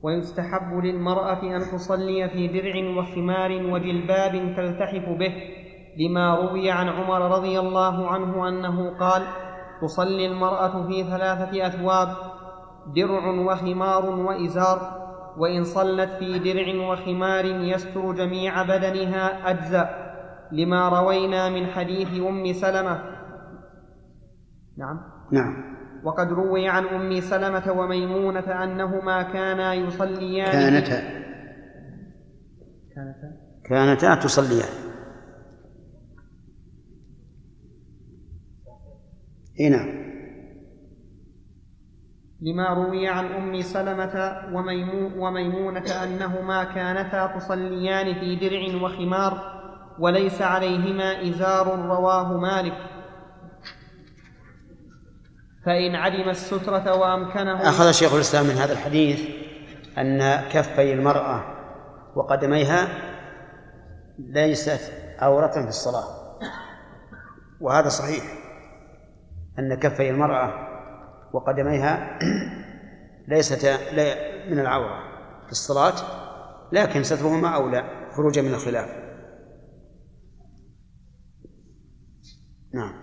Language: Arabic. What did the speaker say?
ويستحب للمرأة أن تصلي في درع وخمار وجلباب تلتحف به، لما روي عن عمر رضي الله عنه أنه قال: تصلي المرأة في 3 أثواب: درع وخمار وإزار، وإن صلت في درع وخمار يستر جميع بدنها أجزأ، لما روينا من حديث أم سلمة. نعم. وقد روي عن أم سلمة وميمونة أنهما يصليان كانتا تصليان. نعم. لما روي عن أم سلمة وميمونة أنهما كانتا تصليان في درع وخمار وليس عليهما إزار، رواه مالك. فإن علم السترة وأمكنه. أخذ شيخ الإسلام من هذا الحديث أن كفي المرأة وقدميها ليست عورة في الصلاة، وهذا صحيح، أن كفي المرأة وقدميها ليست من العورة في الصلاة، لكن سترهما أولى خروجا من الخلاف. نعم.